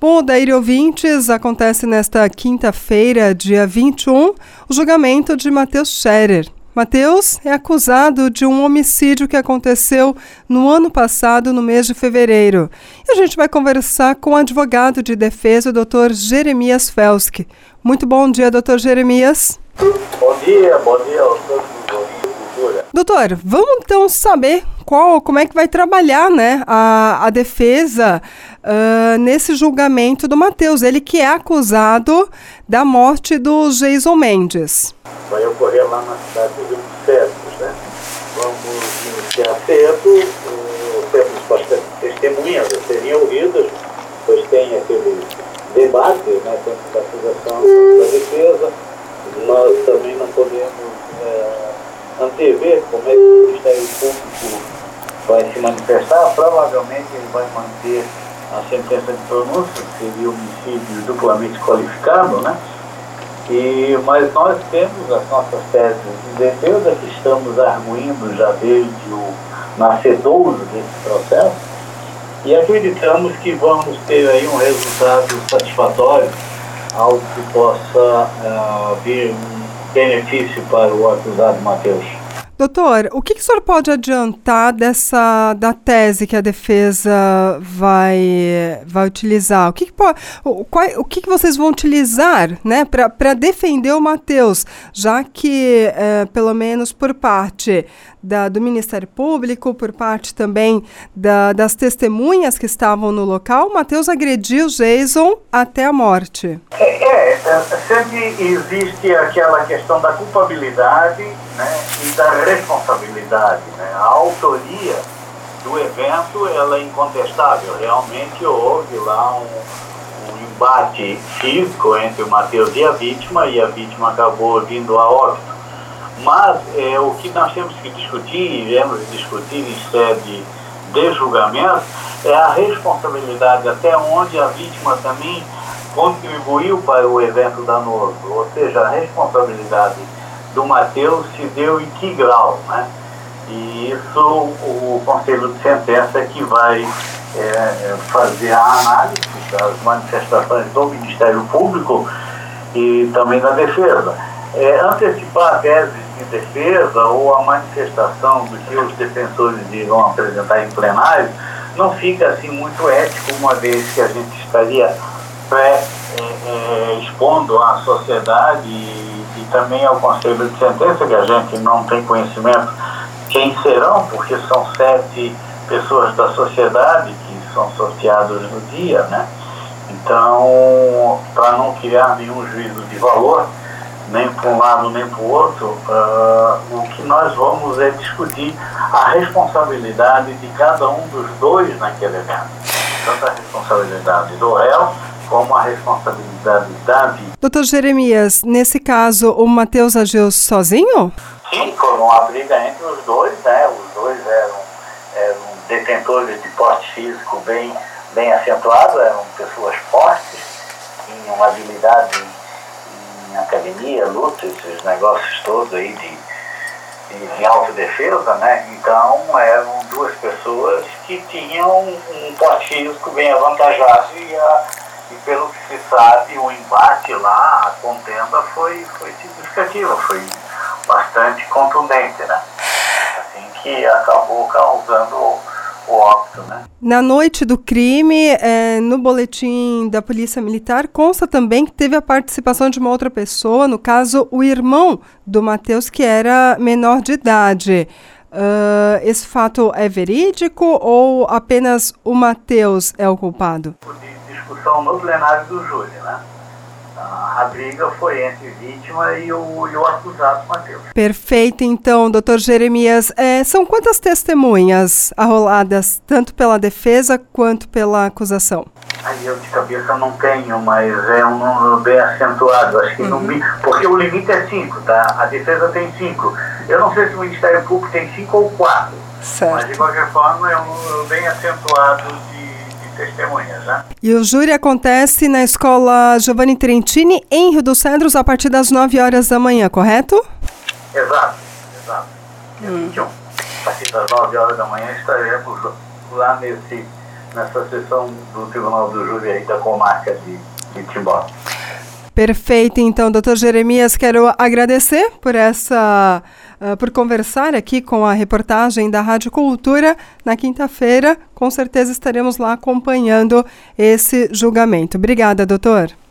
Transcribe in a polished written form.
Bom, Odair e ouvintes, acontece nesta quinta-feira, dia 21, o julgamento de Matheus Scherer. Matheus é acusado de um homicídio que aconteceu no ano passado, no mês de fevereiro. E a gente vai conversar com o advogado de defesa, o Dr. Jeremias Felski. Muito bom dia, Dr. Jeremias. Bom dia aos todos os ouvintes. Doutor, vamos então saber como é que vai trabalhar, né, a defesa nesse julgamento do Matheus, ele que é acusado da morte do Jason Mendes. Vai ocorrer lá na cidade do Rio dos Cedros, né? Vamos iniciar cedo, temos bastante testemunhas a serem ouvidas, pois tem aquele debate, né, tanto da acusação quanto da defesa. Nós também não podemos antever como é que o Ministério Público vai se manifestar. Provavelmente ele vai manter a sentença de pronúncia, que seria homicídio duplamente qualificado, né? Mas nós temos as nossas teses de defesa que estamos arguindo já desde o nascedouro desse processo e acreditamos que vamos ter aí um resultado satisfatório, algo que possa vir um benefício para o acusado Matheus. Doutor, o que o senhor pode adiantar da tese que a defesa vai utilizar? O que vocês vão utilizar, né, para defender o Matheus, já que, pelo menos por parte do Ministério Público, por parte também das testemunhas que estavam no local, o Matheus agrediu Jason até a morte. Sempre existe aquela questão da culpabilidade, né, e da responsabilidade, né? A autoria do evento, ela é incontestável. Realmente houve lá um embate físico entre o Matheus e a vítima acabou vindo a óbito. Mas o que nós temos que discutir, e iremos discutir em sede de julgamento, é a responsabilidade, até onde a vítima também contribuiu para o evento danoso, ou seja, a responsabilidade do Matheus se deu em que grau, né? E isso o Conselho de Sentença que vai fazer a análise das manifestações do Ministério Público e também da defesa. Antecipar a tese de defesa ou a manifestação do que os defensores irão apresentar em plenário não fica assim muito ético, uma vez que a gente estaria expondo à sociedade e também ao Conselho de Sentença, que a gente não tem conhecimento quem serão, porque são 7 pessoas da sociedade que são sorteadas no dia, né? Então, para não criar nenhum juízo de valor, nem para um lado nem para o outro, o que nós vamos é discutir a responsabilidade de cada um dos dois naquele evento. Tanto a responsabilidade do réu, como a responsabilidade da vítima. Doutor Jeremias, nesse caso, o Matheus agiu sozinho? Sim, foi uma briga entre os dois, né? Os dois eram detentores de porte físico bem acentuado, eram pessoas fortes, tinham habilidade em academia, luta, esses negócios todos aí de autodefesa, né? Então eram duas pessoas que tinham um porte físico bem avantajado e pelo que se sabe, o embate lá, a contenda foi significativa, foi bastante contundente, né? Assim que acabou causando o óbito, né? Na noite do crime, no boletim da Polícia Militar, consta também que teve a participação de uma outra pessoa, no caso, o irmão do Matheus, que era menor de idade. Esse fato é verídico ou apenas o Matheus é o culpado? Discussão no plenário do júri, né? A briga foi entre vítima e o acusado Matheus. Perfeito, então, doutor Jeremias. São quantas testemunhas arroladas, tanto pela defesa quanto pela acusação? Aí eu de cabeça não tenho, mas é um número bem acentuado. Acho que porque o limite é 5, tá? A defesa tem 5. Eu não sei se o Ministério Público tem 5 ou 4. Certo. Mas de qualquer forma é um número bem acentuado de testemunhas, né? E o júri acontece na Escola Giovanni Trentini, em Rio dos Cedros, a partir das 9 horas da manhã, correto? Exato. Dia 21. A partir das 9 horas da manhã estaremos lá nessa sessão do Tribunal do Júri aí da comarca de Timbó. Perfeito, então, doutor Jeremias, quero agradecer por conversar aqui com a reportagem da Rádio Cultura. Na quinta-feira, com certeza estaremos lá acompanhando esse julgamento. Obrigada, doutor.